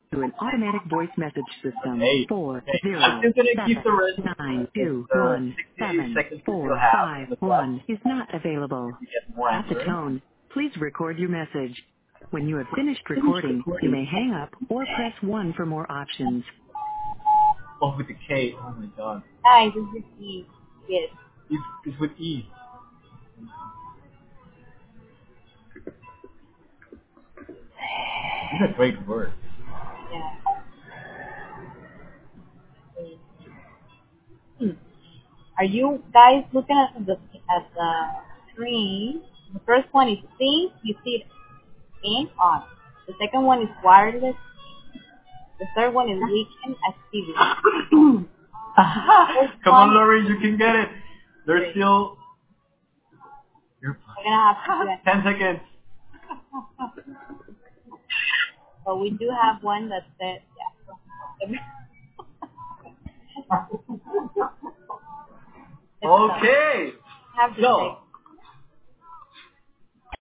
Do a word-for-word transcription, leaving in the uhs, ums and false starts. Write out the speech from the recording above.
to an automatic voice message system. Eight. Four Okay. I'm zero still gonna keep seven the rest. nine It's two uh, one sixty seven seconds we still four have five in the clock. one is not available. If you get more At the answers. tone, please record your message. When you have finished recording, you may hang up or press one for more options. Oh, with the K. Oh my god. Hi, this is Eve. Yes. It's, it's with E. It's a great word. Yeah. Hmm. Are you guys looking at the at the screen? The first one is sync. You see it in on. The second one is wireless. The third one is weekend activity. First Come on, one, Lori, you can get it. There's great. still. You're We're gonna have to do it. ten seconds. But we do have one that says, yeah. Okay. Have to So. say.